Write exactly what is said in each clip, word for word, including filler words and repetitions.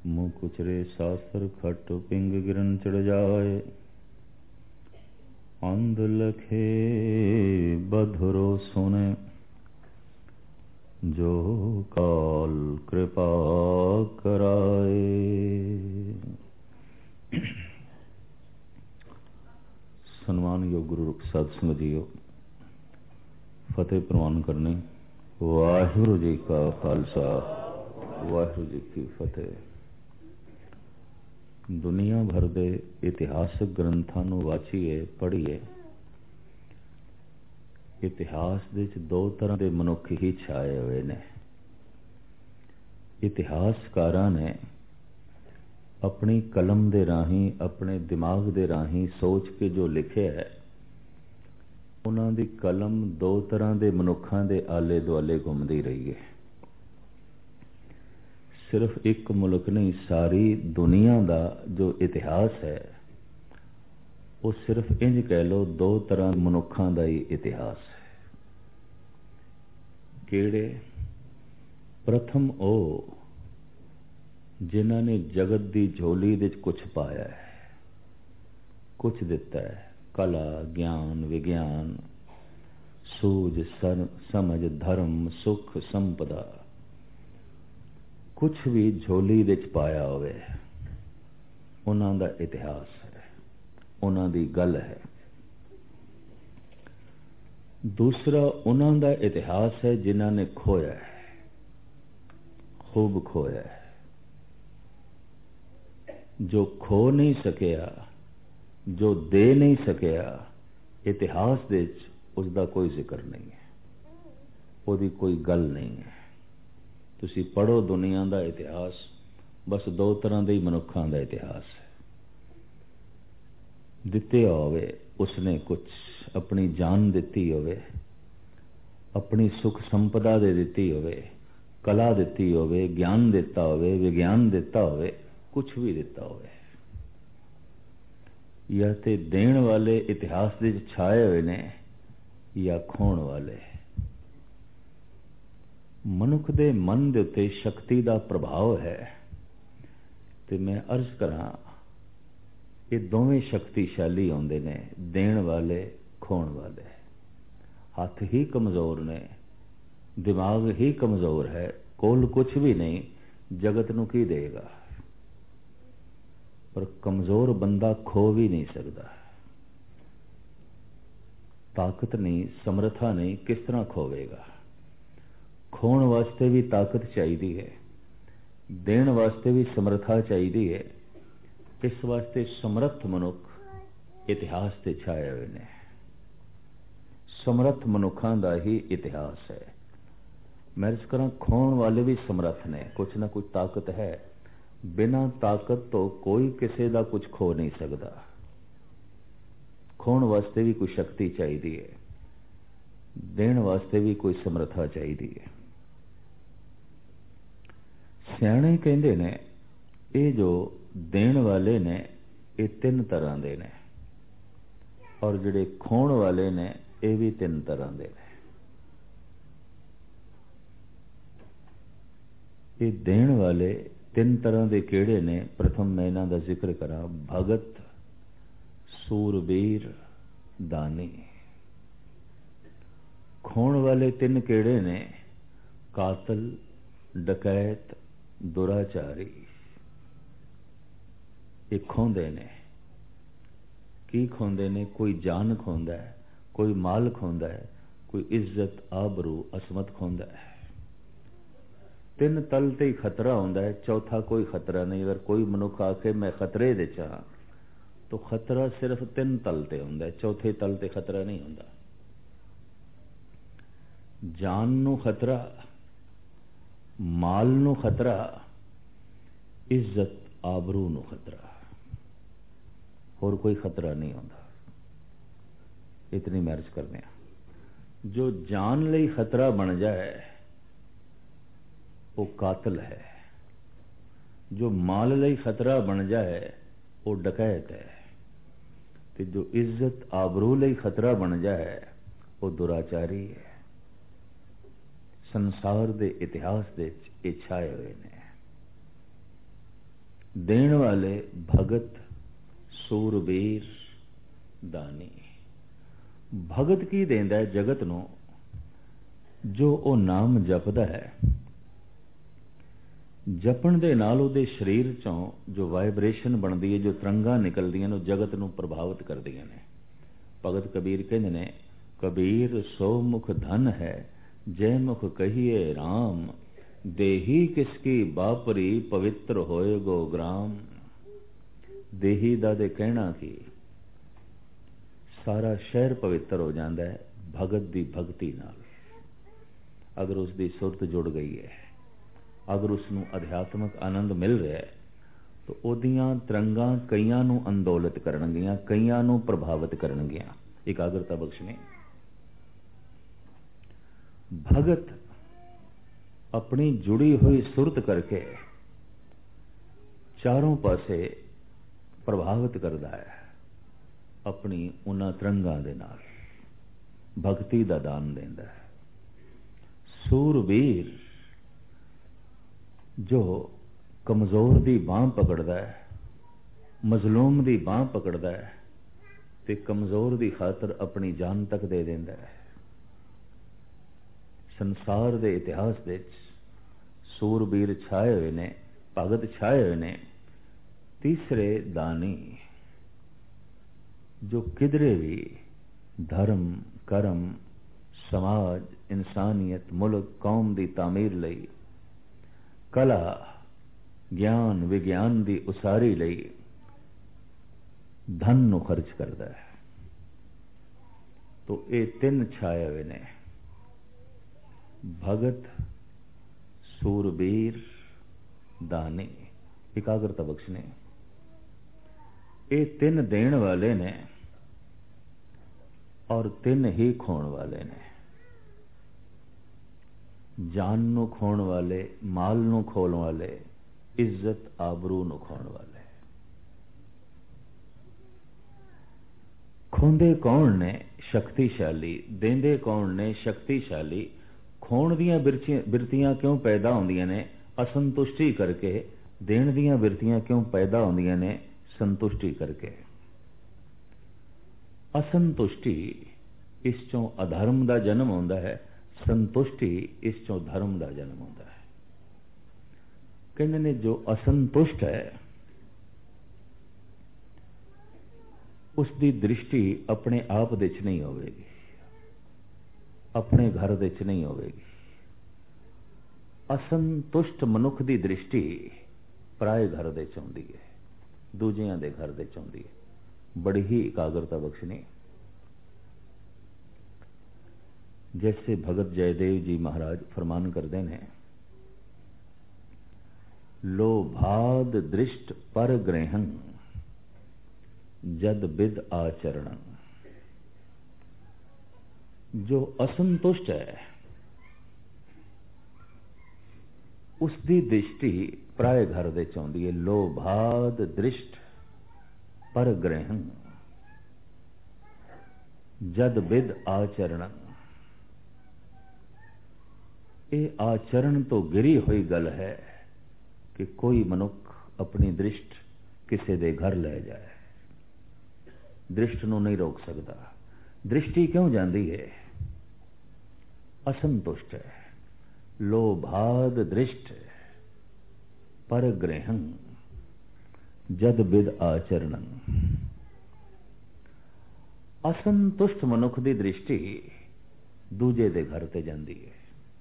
मुँह कुचरे सासर खट पिंग गिरन चढ़ जाए। अंध लखे बधुरो सुने जो काल कृपा कराए। सन्मान योग गुरु साध संगत जीओ, फतेह प्रवान करने। वाहिगुरु जी का खालसा, वाहिगुरु जी की फतेह। दुनिया भर के इतिहासक ग्रंथां नूं वाचीए पढ़ीए, इतिहास दे विच दो तरह के मनुख ही छाए हुए ने। इतिहासकारां ने अपनी कलम दे राही, अपने दिमाग दे राही सोच के जो लिखे है, उन्हां दी कलम दो तरह के मनुखां दे आले दुआले घुमदी रही है। सिर्फ एक मुल्क नहीं, सारी दुनिया का जो इतिहास है वो सिर्फ इंज कह लो दो तरह मनुखां दा ही इतिहास है। केड़े? प्रथम ओ जिन्हां ने जगत की झोली दे कुछ पाया है, कुछ दिता है, कला, ज्ञान, विज्ञान, सूझ, समझ, धर्म, सुख, संपदा, कुछ भी झोली विच पाया होवे, उन्हां दा इतिहास है, उन्हां दी गल है। दूसरा उन्हां दा इतिहास है जिन्हां ने खोया है, खूब खोया है। जो खो नहीं सकिया, जो दे नहीं सकिया, इतिहास दे उसका कोई जिक्र नहीं है, उसकी कोई गल नहीं है। तुसी पढ़ो दुनिया का इतिहास, बस दो तरह के ही मनुखों का इतिहास है। दिते होवे उसने कुछ, अपनी जान दिती होवे, अपनी सुख संपदा दे दिती होवे, कला दिती होवे, ज्ञान दिता होवे, विज्ञान दिता होवे, कुछ भी दिता होवे, या ते देण वाले इतिहास दे छाए हुए ने या खोण वाले। मनुख दे मन दे उत्ते शक्ति का प्रभाव है, ते मैं अर्ज करा ये दोवें शक्तिशाली होंदे ने, देण वाले, खोण वाले। हाथ ही कमजोर ने, दिमाग ही कमजोर है, कोल कुछ भी नहीं, जगत नूं की देगा। पर कमजोर बंदा खो भी नहीं सकता। ताकत नहीं, समर्था नहीं, किस तरह खोवेगा? खोण वास्ते भी ताकत चाहिए है, देण वास्ते भी समर्था चाहिए है। इस वास्ते समर्थ मनुख इतिहास से छाए हुए ने। समर्थ मनुखों का ही इतिहास है। मैं इस करा खोण वाले भी समर्थ ने, कुछ ना कुछ ताकत है। बिना ताकत तो कोई किसी का कुछ खो नहीं सकता। खोण वास्ते भी कोई शक्ति चाहिए है, देण वास्ते भी कोई समर्था चाहिए है। सियाणे कहते ने ये जो देण वाले ने ये तीन तरह के ने, और जिहड़े खोण वाले ने ये भी तीन तरह के ने। ये देण वाले तीन तरह के केड़े ने? प्रथम मैं इन्हां दा जिक्र करा। भगत, सूरबीर, दानी। खोण वाले तीन केड़े ने? कातल, डकैत, दुराचारी। ये खोंदे ने। की खोंदे ने? कोई जान खोंदा है, कोई माल खोंदा है, कोई इज्जत, आबरू, असमत खोंदा है। तीन तल ते ही खतरा होंदा है, चौथा कोई खतरा नहीं। अगर कोई मनुख आके मैं खतरे दे चाह, तो खतरा सिर्फ तीन तल ते होंदा है, चौथे तल ते खतरा नहीं होंदा। जान नू खतरा, माल नू खतरा, इज्जत, आबरू नू खतरा, और कोई खतरा नहीं होंदा। इतनी मैरिज करने। जो जान लई खतरा बन जाए वो कातल है, जो माल लई खतरा बन जाए वो डकैत है, ते जो इज्जत, आबरू लई खतरा बन जाए वो दुराचारी है। संसार दे इतिहास दे ये छाए हुए ने। देण वाले भगत सूरबीर दानी। भगत की देंदा है जगत नूं, जो वो नाम जपदा है। जपण दे नाल उहदे शरीर चों जो वाइब्रेशन बनदी है, जो तरंगां निकलदियां ने, जगत नूं प्रभावित करदियां ने। भगत कबीर कहंदे ने, कबीर सो मुख धन है, जय मुख कहिए राम, देही किसकी बापरी, पवित्र होए गो ग्राम। देही दा दे कहना कि सारा शहर पवित्र हो जाता है भगत दी भगती नाल। अगर उसकी सुरत जुड़ गई है, अगर उसनूं अध्यात्मक आनंद मिल रहा है, तो ओदियां तरंगां कईयां नूं अंदोलित करनगियां, कईयां नूं प्रभावित करनगियां। एकाग्रता बख्शनी। भगत अपनी जुड़ी हुई सुरत करके चारों पासे प्रभावित करता है अपनी उन्हां तरंगां दे नाल, भगती दा दान देंदा है। सूरबीर जो कमजोर दी बांह पकड़दा है, मजलूम दी बांह पकड़दा है, ते कमजोर दी खातर अपनी जान तक दे देंदा है। संसार दे इतिहास दे सूरबीर छाए हुए ने, भगत छाए हुए ने। तीसरे दानी जो किधरे भी धर्म, कर्म, समाज, इंसानियत, मुल्क, कौम दी तामीर लई, कला, ज्ञान, विज्ञान दी उसारी लई धन नूं खर्च करदा है। तो ये तीन छाए हुए ने, भगत, सूरबीर, दानी। एकाग्रता बख्शने। ये तीन देण वाले ने और तीन ही खोण वाले ने। जान नूं खोण वाले, माल नूं खोण वाले, इज्जत आबरू नूं खोण वाले। खोंदे कौन ने? शक्तिशाली। देंदे कौन ने? शक्तिशाली। खोण दियां बिरतियां क्यों पैदा होंदियां ने? असंतुष्टि करके। देण दियां बिरतियां क्यों पैदा होंदियां ने? संतुष्टि करके। असंतुष्टि इस चों अधर्म का जन्म होंदा है, संतुष्टि इस चों धर्म का जन्म होंदा है। कहने ने जो असंतुष्ट है उसकी दृष्टि अपने आप दे च नहीं होगी, अपने घर दे च नहीं होगी। असंतुष्ट मनुख की दृष्टि पराए घर दे च आउंदी है, दूजियां दे घर दे च आउंदी है। बड़ी ही एकाग्रता बख्शनी। जैसे भगत जयदेव जी महाराज फरमान करते हैं, लोभाद दृष्ट पर ग्रहण जद बिद आचरण। जो असंतुष्ट है उसकी दृष्टि पराए घर दे च आउंदी है। लोभाद दृष्ट पर ग्रहण जद बिद आचरण। ये आचरण तो गिरी हुई गल है कि कोई मनुख अपनी दृष्ट किसी दे घर ले जाए, दृष्ट नूं नहीं रोक सकता। दृष्टि क्यों जाती है? असंतुष्ट है। लोभाद दृष्ट पर ग्रहण जद बिद आचरण। असंतुष्ट मनुख की दृष्टि दूजे दे घर ते जाती है,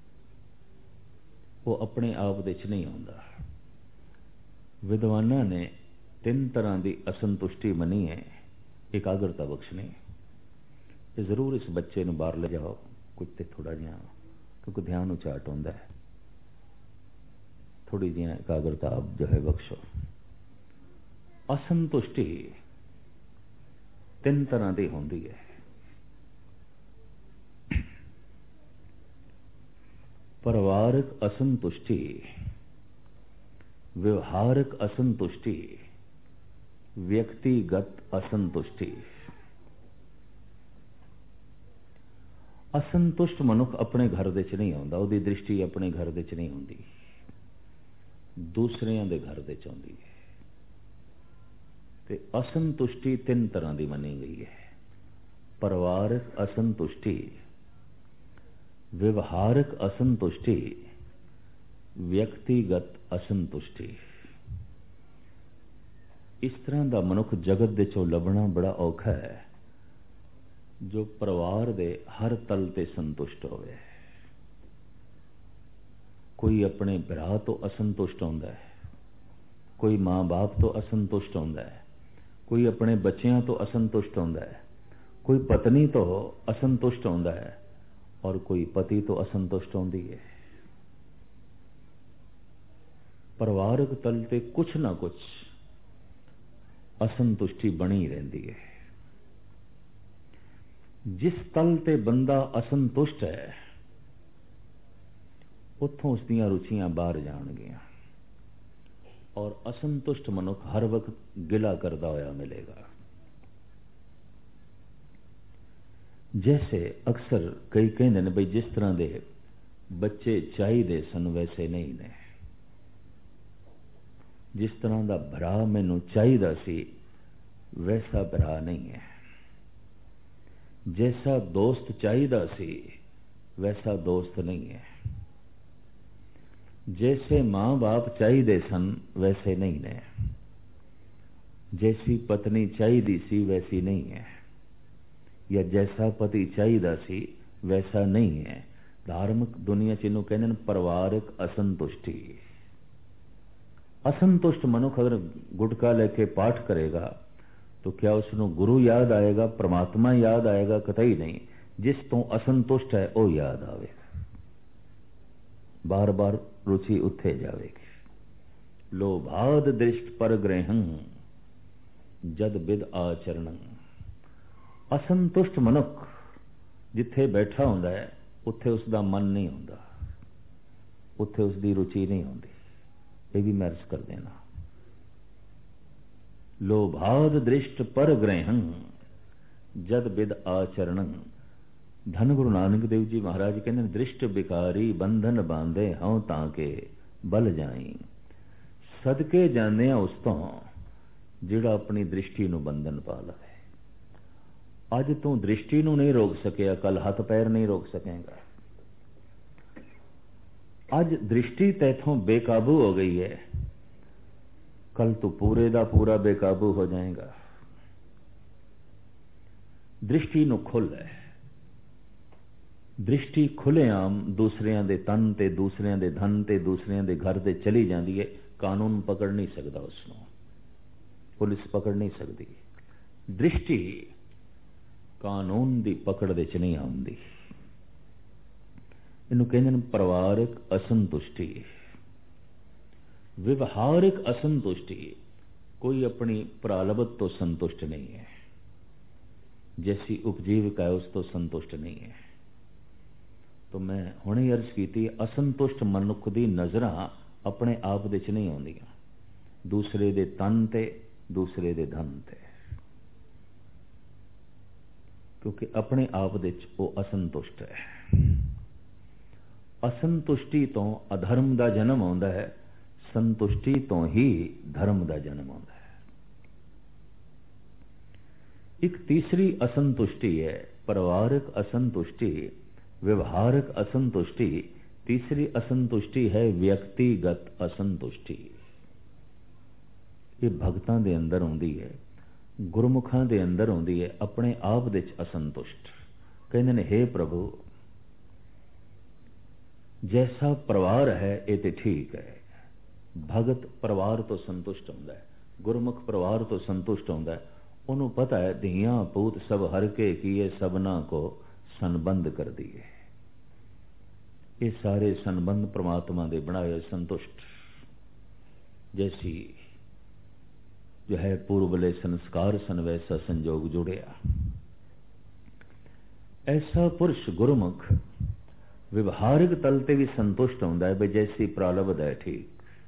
वो अपने आप दे च नहीं आउंदा। विद्वाना ने तीन तरह की असंतुष्टि मनी है। एकाग्रता बख्शनी। ये जरूर इस बच्चे नूं बाहर ले जाओ कुछ तो थोड़ा जिहा, क्योंकि ध्यान उचाट होंदा है। थोड़ी जी एकाग्रता आप जो है बख्शो। असंतुष्टि तीन तरह की होंदी है। परिवारक असंतुष्टि, व्यवहारिक असंतुष्टि, व्यक्तिगत असंतुष्टि। असंतुष्ट मनुख अपने घर दे च नहीं आउंदा, उहदी दृष्टि अपने घर दे च नहीं आउंदी, दूसरियां दे घर दे च आउंदी है। ਤੇ असंतुष्टि तीन तरह की मनी गई है। परिवारक असंतुष्टि, व्यवहारिक असंतुष्टि, व्यक्तिगत असंतुष्टि। इस तरह का मनुख जगत दे चों लभना बड़ा औखा है जो परिवार दे हर तल ते संतुष्ट होवे। कोई अपने भरा तो असंतुष्ट होंदा है, कोई माँ बाप तो असंतुष्ट होंदा है, कोई अपने बच्चों तो असंतुष्ट होंदा है, कोई पत्नी तो असंतुष्ट होंदा है और कोई पति तो असंतुष्ट होंदी है। परिवारक तल ते कुछ ना कुछ असंतुष्टि बनी रहती है। जिस तल ते बंदा असंतुष्ट है उत्थों उसदियां रुचियां बाहर जाणगियां और असंतुष्ट मनुख हर वक्त गिला करता होया मिलेगा। जैसे अक्सर कई कहते हैं भाई जिस तरह के बच्चे चाहिए सन वैसे नहीं ने, जिस तरह का भरा मैनू चाहिदा सी वैसा भरा नहीं है, जैसा दोस्त चाहिदा सी वैसा दोस्त नहीं है, जैसे माँ बाप चाहिए सन वैसे नहीं ने, जैसी पत्नी चाहिदी सी वैसी नहीं है, या जैसा पति चाहिदा सी वैसा नहीं है। धार्मिक दुनिया च इन्हूं कहंदे ने परिवारिक असंतुष्टि। असंतुष्ट मनुख अगर गुटका लेके पाठ करेगा तो क्या उसनों गुरु याद आएगा, परमात्मा याद आएगा? कतई नहीं। जिस तो असंतुष्ट है वह याद आएगा, बार बार रुचि उत्थे जाएगी। लोभाद दृष्ट पर ग्रहं जद बिद आचरण। असंतुष्ट मनुख जिथे बैठा होंदा है उत्थे उसका मन नहीं होंदा, उत्थे उसकी रुचि नहीं होंदी। ये भी मैरिज कर देना। लोभाद दृष्ट पर ग्रहं जद बिद आचरण। धन गुरु नानक देव जी महाराज कहते दृष्ट बिकारी बंधन बांधे हूं ताके बल जाई। सदके जाने उस तो जिहड़ा अपनी दृष्टि नूं बंधन पा लवे। अज तू दृष्टि नूं नहीं रोक सकिया, कल हथ पैर नहीं रोक सकेगा। अज दृष्टि तैथों बेकाबू हो गई है, कल तू पूरे दा पूरा बेकाबू हो जाएगा। दृष्टि नूं खुल है। दृष्टि खुलेआम दूसरियां दे तन ते दूसरियां दे धन ते दूसरियां दे घर ते चली जाती है। कानून पकड़ नहीं सकता उसनों, पुलिस पकड़ नहीं सकती। दृष्टि कानून दी पकड़ दे च नहीं आउंदी। इन्हूं कहंदे ने परिवारिक असंतुष्टि। व्यवहारिक असंतुष्टि, कोई अपनी प्रालब्ध तो संतुष्ट नहीं है, जैसी उपजीविका है उस तो संतुष्ट नहीं है। तो मैं हुणे अर्ज की असंतुष्ट मनुख दी नज़रां अपने आप दे च नहीं आउंदियां, दूसरे दे तन ते दूसरे दे धन ते, क्योंकि अपने आप दे च वो असंतुष्ट है। असंतुष्टि तो अधर्म का जन्म आउंदा है, संतुष्टि तो ही धर्म का जन्म आउंदा है। एक तीसरी असंतुष्टि है परिवारिक असंतुष्टि, व्यवहारिक असंतुष्टि। तीसरी असंतुष्टि है व्यक्तिगत असंतुष्टि। ये भगतां दे अंदर आउंदी है, गुरमुखां दे अंदर आउंदी है, अपने आप दे च असंतुष्ट। कहंदे ने हे प्रभु जैसा परिवार है ये तो ठीक है। भगत परिवार तो संतुष्ट होंदा है, गुरमुख परिवार तो संतुष्ट होंदा है। उन्होंने पता है धियां पूत सब हर के किए सबना को संबंध कर दिए। ये सारे संबंध परमात्मा दे बनाए संतुष्ट। जैसी जो है पूर्वले संस्कार सन वैसा संजोग जुड़िया। ऐसा पुरुष गुरुमुख व्यवहारिक तल ते भी संतुष्ट होंदा है, भाई जैसी प्रालब्ध है ठीक,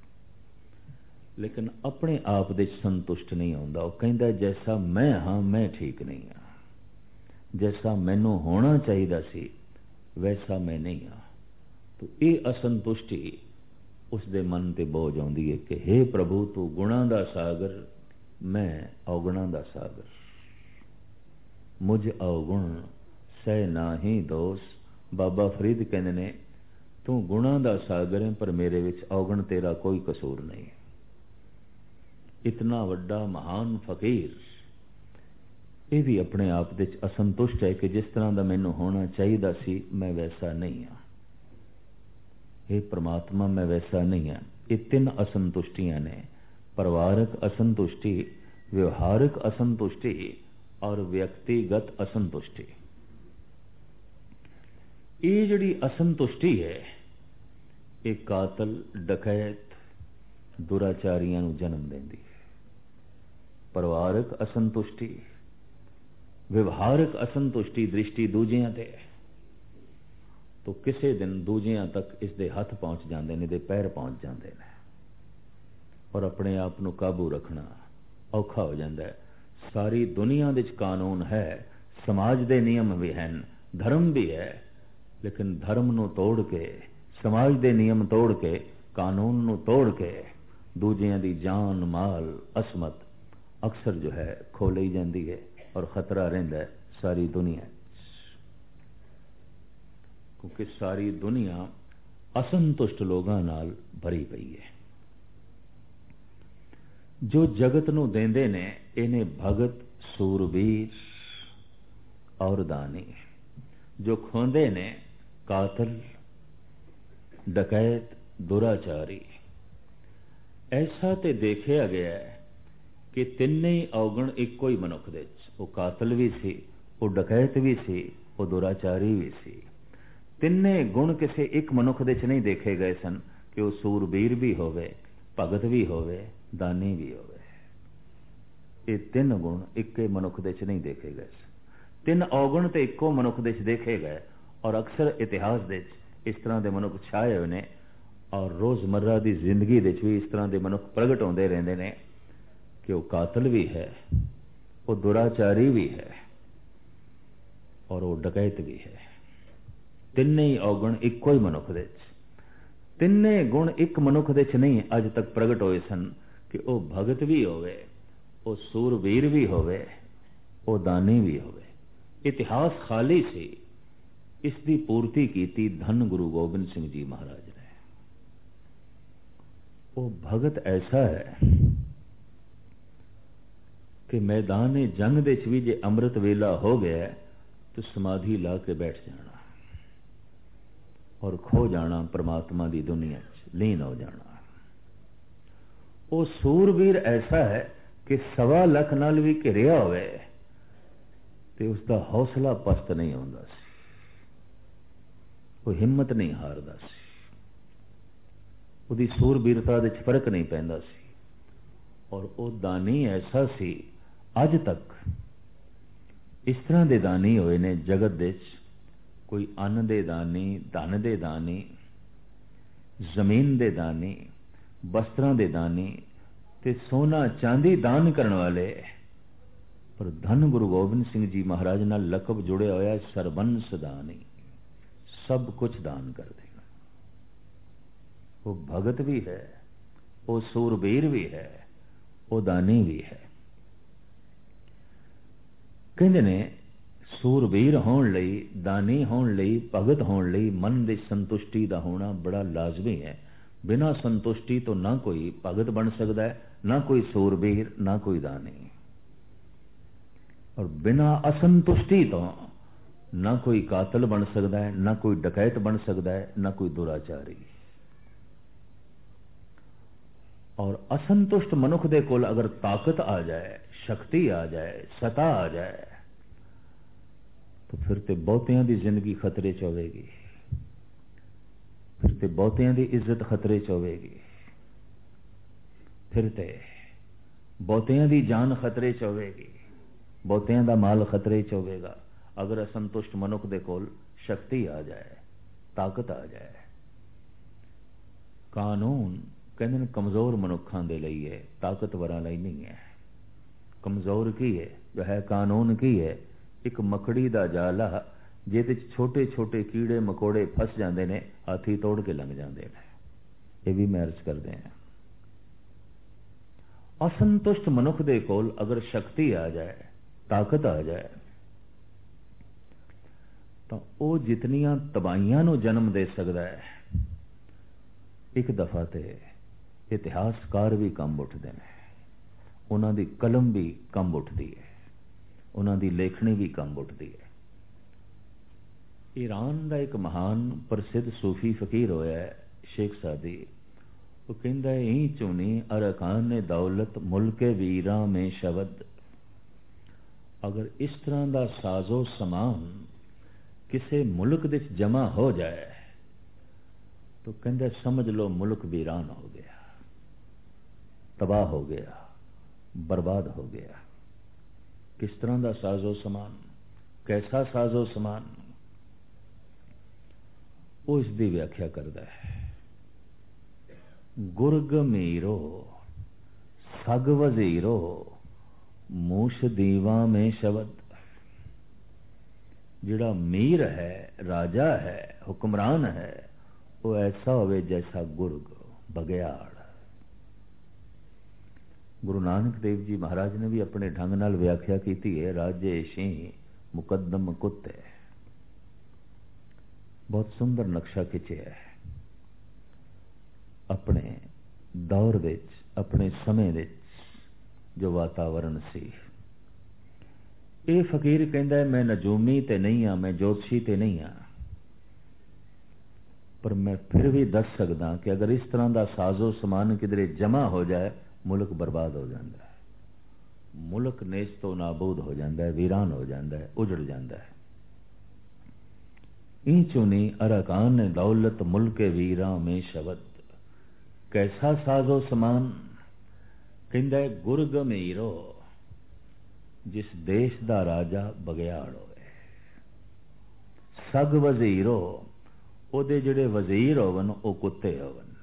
लेकिन अपने आप दे संतुष्ट नहीं होंदा। वो कहंदा जैसा मैं हाँ मैं ठीक नहीं हाँ, जैसा मैनू होना चाहिए सी वैसा मैं नहीं हाँ। तो ये असंतुष्टि उसके मन ते बोझ आउंदी है कि हे प्रभु तू गुणां दा सागर मैं औगुणा दा सागर, मुझ अवगुण सह नाही दोष। बाबा फरीद कहते ने तू गुणा दा सागर है पर मेरे विच अवगुण तेरा कोई कसूर नहीं। इतना वड्डा महान फकीर ये भी अपने आप दे असंतुष्ट है कि जिस तरह का मैनू होना चाहिए सी मैं वैसा नहीं हाँ। हे परमात्मा मैं वैसा नहीं हाँ। ये तीन असंतुष्टियां ने, परिवारक असंतुष्टि, व्यवहारिक असंतुष्टि और व्यक्तिगत असंतुष्टि। ये जिहड़ी असंतुष्टि है ये कातल, डकैत, दुराचारियां नूं जन्म देंदी है। परिवारक असंतुष्टि, व्यवहारिक असंतुष्टि, दृष्टि दूजियां ते तो किसी दिन दूजियां तक इसके हथ पहुंच जाते हैं, पैर पहुंच जाते हैं और अपने आप को काबू रखना औखा हो जाता है। सारी दुनिया दे कानून है, समाज के नियम भी हैं, धर्म भी है, लेकिन धर्म नूं तोड़ के, समाज के नियम तोड़ के, कानून नूं तोड़ के दूजियां दी जान, माल, असमत अक्सर जो है खो ली जाती है और खतरा रहिंदा है सारी दुनिया। क्योंकि सारी दुनिया असंतुष्ट लोगों नाल भरी पई है। जो जगत नूं देंदे ने इन्हें भगत, सूरबीर और दानी, जो खोंदे ने कातल, डकैत, दुराचारी। ऐसा तो देखा गया है कि तिन्ने ही अवगुण इको ही मनुख दे, वो कातल भी सी, वो डकैत भी सी, वो दुराचारी भी सी। तिन्ने गुण किसी एक मनुख दे नहीं देखे गए सन कि वह सूरबीर भी होवे, भगत भी होवे, दानी भी होवे। ये तीन गुण एक मनुख दे नहीं देखे गए सन। तीन अवगुण तो इको मनुख दे देखे गए और अक्सर इतिहास दे इस तरह के मनुख छाए हुए ने और रोजमर्रा की जिंदगी दे भी इस तरह के मनुख प्रगट होते रहते हैं कि वो कातल भी है, वो दुराचारी भी है और वो डकैत भी है। तिन्ने ही अवगुण इको ही मनुख दे, तिन्ने गुण एक मनुख दे नहीं अज तक प्रगट होए सन कि वो भगत भी होवे, वो सूरवीर भी होवे, वो दानी भी होवे। इतिहास खाली सी, इसकी पूर्ति की धन गुरु गोबिंद सिंह जी महाराज ने। वो भगत ऐसा है कि मैदान जंग दे भी जे अमृत वेला हो गया तो समाधि ला के बैठ जाना और खो जाना परमात्मा की दुनिया च लीन हो जाना। वो सूरवीर ऐसा है कि सवा लख नाल भी घिरिया होवे ते उसका हौसला पस्त नहीं होंदा सी, कोई हिम्मत नहीं हारदा सी, उसकी सूरबीरता दे फर्क नहीं पैंदा सी। और वो दानी ऐसा सी, अज तक इस तरह के दानी होए ने जगत दे, कोई अन्न दे दानी, धन दे दानी, जमीन दे दानी, वस्त्रां दे दानी ते सोना चांदी दान करने वाले। पर धन गुरु गोबिंद सिंह जी महाराज नाल लकब जुड़े होया सरबंस दानी, सब कुछ दान कर देना। वो भगत भी है, वो सूरबीर भी है, वो दानी भी है। कहते ने सूरबीर होने लई, दानी होने लई, भगत होने लई मन की संतुष्टि का होना बड़ा लाजमी है। बिना संतुष्टि तो ना कोई भगत बन सकता है, ना कोई सूरबीर, ना कोई दानी। और बिना असंतुष्टि तो ना कोई कातल बन सकता है, ना कोई डकैत बन सकता है, ना कोई दुराचारी। और असंतुष्ट मनुख दे कोल अगर ताकत आ जाए, शक्ति आ जाए, सता आ जाए तो फिर तो बहुतियां दी जिंदगी खतरे च होवेगी, फिर तो बहुतियां दी इज्जत खतरे च होवेगी, फिर तो बहुतियां दी जान खतरे च होवेगी, बहुतियां दा माल खतरे च होवेगा। अगर असंतुष्ट मनुख दे कोल शक्ति आ जाए, ताकत आ जाए। कानून कहते कमजोर मनुखों के लिए है, ताकतवरां लई नहीं है। कमजोर की है जो है, कानून की है, एक मकड़ी का जाला जिहदे छोटे छोटे कीड़े मकोड़े फस जाते हैं, हाथी तोड़ के लंघ जाते हैं। ये भी मैं अर्ज करते हैं। असंतुष्ट मनुख दे कोल अगर शक्ति आ जाए, ताकत आ जाए, तो वह जितनियां तबाहियां नूं जन्म दे सकता है। एक दफा ते इतिहासकार भी कंब उठते हैं, उन्हां दी कलम भी कंब उठती है, उन्हां दी लेखनी भी कंब उठती है। ईरान का एक महान प्रसिद्ध सूफी फकीर होया है शेख सादी, वो कहता है ही चुनी अरकान ने दौलत मुल्के वीरा में शब्द। अगर इस तरह का साजो समान किसी मुल्क दे जमा हो जाए तो कहते समझ लो मुल्क वीरान हो गया, तबाह हो गया, बर्बाद हो गया। किस तरह का साजो समान, कैसा साजो समान, वो इसकी व्याख्या करता है। गुरग मीरो सग वजीरो मूश दीवा में शब्द। जिहड़ा मीर है, राजा है, हुक्मरान है, वो ऐसा होवे जैसा गुरग, बगयाड़। गुरु नानक देव जी महाराज ने भी अपने ढंग नाल व्याख्या की है, राजे सिंह मुकदम कुत्ते। बहुत सुंदर नक्शा खिंचिया है अपने दौर विच, अपने समय विच जो वातावरण सी। ये फकीर कहता है मैं नजूमी ते नहीं हाँ, मैं ज्योतिषी ते नहीं हाँ, पर मैं फिर भी दस सकदा कि अगर इस तरह का साजो समान किधरे जमा हो जाए मुल्क बर्बाद हो जाता है, मुल्क नेस्त तो नाबूद हो जाता है, वीरान हो जाता है, उजड़ जाता है। ई चुनी अरकान ने दौलत मुल्के वीरा में शब्द। कैसा साजो समान, कहता है गुरग मीरो, जिस देश का राजा बगयाड़ होवे। सग वजीरो, ओदे जिहड़े वजीर होवन वो कुत्ते होवन,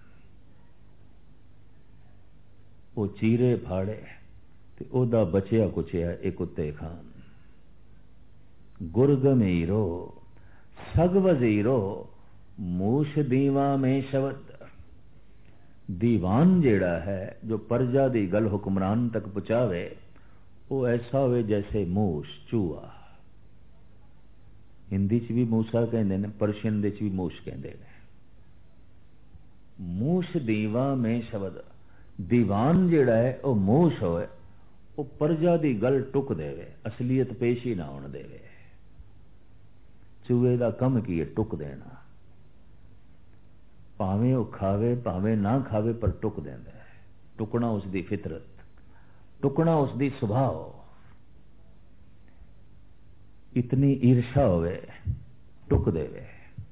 वो चीरे फाड़े ते ओदा बचिया कुचिया एक कुत्ते खान। गुरग मीरो सग वजीरो मूश दीवा में शब्द। दीवान जेड़ा है जो प्रजा दी गल हुक्मरान तक पहुंचावे, वो ऐसा होवे जैसे मूस, चूहा। हिंदी च भी मूसा कहते हैं, पर्शियन दे च भी मूस कहते हैं। मूस दीवा में शब्द। दीवान जेड़ा है वो मूस होवे, वो प्रजा दी गल टुक देवे, असलियत पेश ही ना होने देवे। चूहे का कम की है टुक देना, भावें वो खावे भावें ना खावे पर टुक देंदा है। टुकना उसकी फितरत, टुकना उसकी सुभाव। इतनी ईर्षा होवे टुक देवे।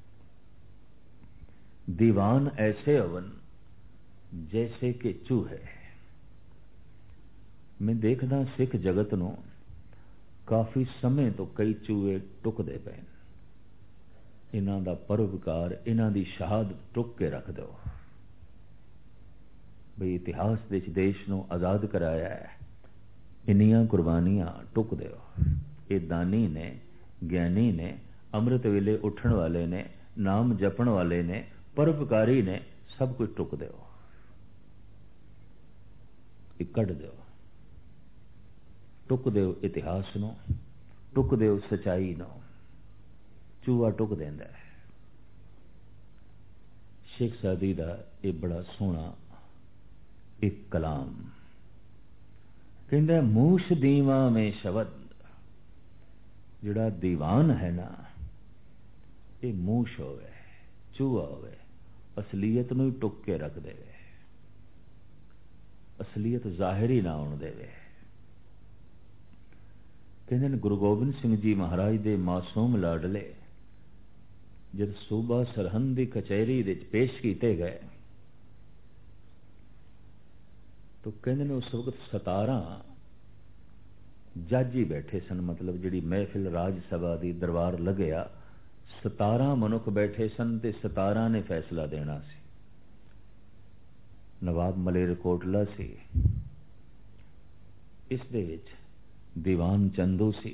दीवान ऐसे होवन जैसे कि चूहे। मैं देखदा सिख जगत नूं काफी समय तो कई चूहे टुकदे पे। इन्हां दा परोपकार, इन्हां दी शहादत टुक के रख दो बई इतिहास दे देश नूं आजाद कराया है, इन्नियां कुर्बानियां टुक दो। ये दानी ने, ज्ञानी ने, अमृत वेले उठण वाले ने, नाम जपण वाले ने, परोपकारी ने, सब कुछ टुक दो, कढ़ दो। टुक दो इतिहास नूं, टुक दो सच्चाई नूं। चूहा टुक देंदा है। शेख सादी दा ये बड़ा सोहना एक कलाम कहंदा, मूश दीवा में शब्द। जिहड़ा दीवान है ना, ये मूश होवे, चूहा होवे, असलीयत नूं ही टुक के रख देवे, असलीयत जाहिर ही ना होण देवे। कहंदे गुरु गोबिंद सिंह जी महाराज दे मासूम लाडले जब सूबा सरहंद की कचहरी विच पेश किए गए तो कहंदे ने उस वक्त सतारा जज ही बैठे सन। मतलब जिहड़ी महफिल राज सभा दी दरबार लगया, सतारा मनुख बैठे सन ते सतारा ने फैसला देना सी। नवाब मलेरकोटला सी, इस दे विच दीवान चंदू सी,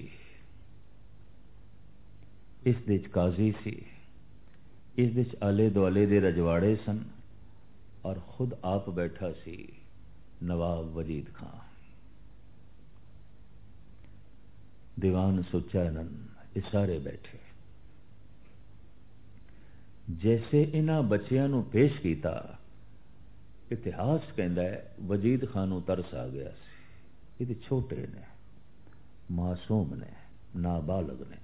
इस दे विच काजी सी, इस दे विच आले दुआले दे रजवाड़े सन और खुद आप बैठा सी नवाब वजीद खां, दीवान सुचानंद, ये सारे बैठे। जैसे इन्हां बच्चियां नूं पेश किया, इतिहास कहता है वजीद खान नूं तरस आ गया सी। ये छोटे ने, मासूम ने, नाबालग ने।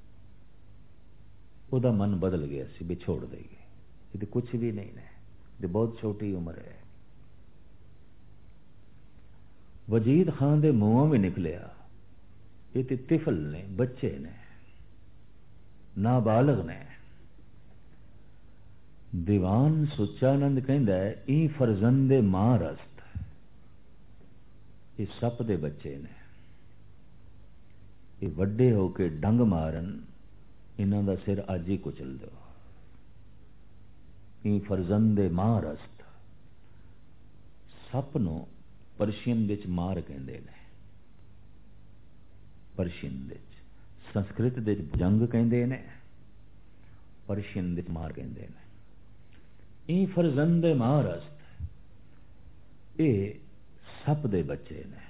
उहदा मन बदल गया सी भी छोड़ देगी, ये कुछ भी नहीं ने, ये बहुत छोटी उम्र है। वजीद खान दे मुंहों भी निकलिया, ये तो तिफल ने, बच्चे ने, नाबालग ने। दीवान सुचानंद कहता है ई फरजंदे मां रस्त, ये सप दे बच्चे ने, ये वड्डे होके डंग मारन, इन्हां दा सिर अज ही कुचल दो। ई फरजंदे मां रस्त, सप नूं परशियन विच मार कहंदे ने, परशियन विच, संस्कृत दे जंग कहंदे ने, परशियन विच मार कहंदे ने। ई फरजंदे मां रस्त, ये सप दे बच्चे ने,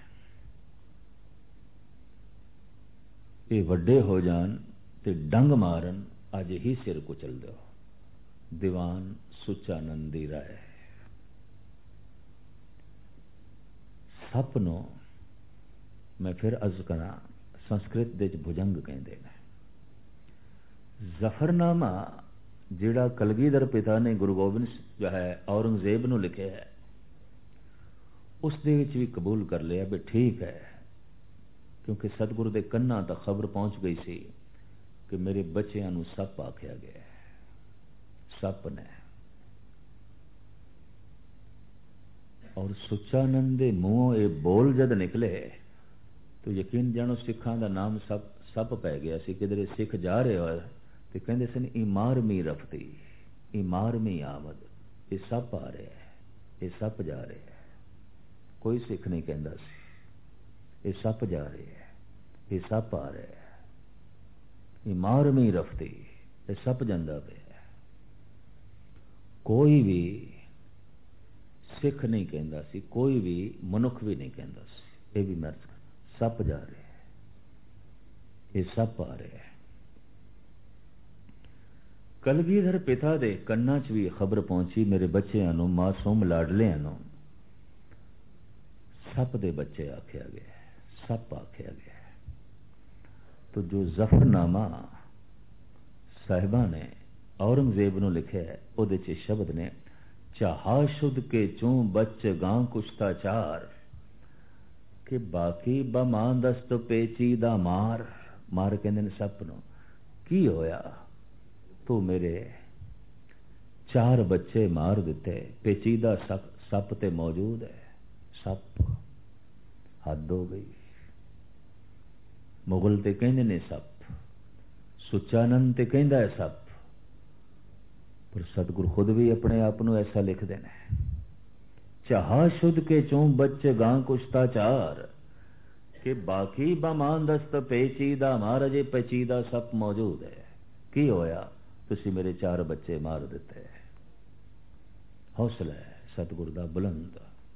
ये वड्डे हो जान ते डंग मारन, अज ही सिर कुचल दो। दीवान सुचानंद दी राय। सप नूं मैं फिर अर्ज करा, संस्कृत दे भुजंग कहंदे ने। जफरनामा जिहड़ा कलगीधर पिता ने गुरु गोबिंद जो है औरंगजेब नूं लिखिया है, उस दे विच भी कबूल कर लिया भी ठीक है, क्योंकि सतगुरु दे कन्ना तक खबर पहुंच गई सी कि मेरे बच्चों नूं सप आख्या गया है। सप ने, और सुचानंद दे मूहों ये बोल जद निकले तो यकीन जानो सिखां दा नाम सप सप पै गया सी। किधरे सिख जा रहे हो तो कहंदे सन इमारमी रफती, इमारमी आमद, ये सप आ रहे है, ये सप जा रहे है। कोई सिख नहीं कहंदा सी ये सप जा रहे है, ये सप आ रहे है। इमारमी रफती, ये सप जांदा पिया। कोई भी सिख नहीं कहंदा सी, कोई भी मनुख भी नहीं कहंदा सी, ये भी मर्ज सप जा रहे है, ये सप आ रहे है। कलगीधर पिता दे कन्ना च भी खबर पहुंची, मेरे बच्चों नूं, मासूम लाडलियां नूं सप दे बच्चे आख्या गया, सप आख्या गया। तो जो जफरनामा साहिबा ने औरंगजेब नूं लिखिया है, उहदे च शब्द ने, चाहा शुद्ध के चूं बच गां कुश्ता चार, कि बाकी बमां दस्त पेची दा मार। मार कहंदे ने सप नूं, की होया तू मेरे चार बच्चे मार दिते, पेचीदा सप सप ते मौजूद है। सप, हद हो गई। मुगल ते कहंदे ने सप, सुचानंद ते कहंदा है सप, पर सतगुरु खुद भी अपने आप को ऐसा लिखते हैं। चाहा शुद्ध के चों बच गां कुश्ता चार, कि बाकी बमान दस्त पेचीदा मार, अजे पेचीदा सप मौजूद है। की होया तुसी मेरे चार बच्चे मार दिते। हौसला है सतगुरु दा बुलंद।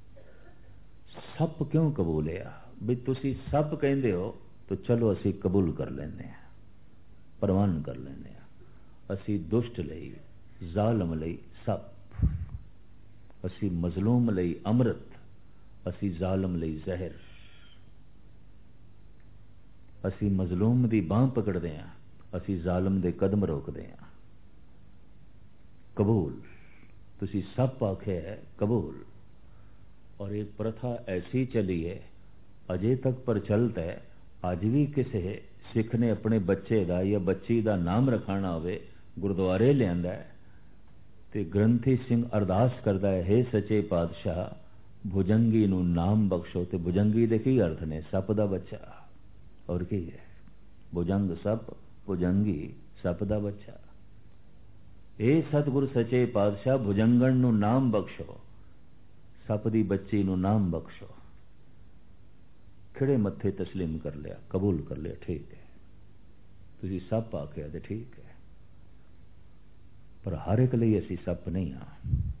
सप क्यों कबूलिया भी तुसी सप कहंदे हो तो चलो असी कबूल कर लेने, प्रवान कर लेने। असी दुष्ट लई, जालम लई सप, असी मजलूम लई अमृत, असी जालम लई जहर। असी मजलूम दी बांह पकड़ते हैं, असी जालम दे कदम रोकते हैं। कबूल, तुसी सप आखे है कबूल। और एक प्रथा ऐसी चली है अजे तक प्रचलित है। अज भी किसी सिख ने अपने बच्चे का या बच्ची का नाम रखाना होवे, गुरुद्वारे लियांदा है ते ग्रंथी सिंह अरदास करता है, हे सचे पातशाह भुजंगी नूं नाम बख्शो। ते भुजंगी दे की अर्थ ने? सप दा बच्चा। और की है? भुजंग सप, भुजंगी सप दा बच्चा। ए सतगुरु सचे पातशाह भुजंगण नूं नाम बख्शो, सप दी बच्ची नूं नाम बख्शो। खिड़े मत्थे तस्लीम कर लिया, कबूल कर लिया, ठीक है। तुसी सप आखिया ते ठीक है, पर हर एक लई असी सप नहीं हाँ।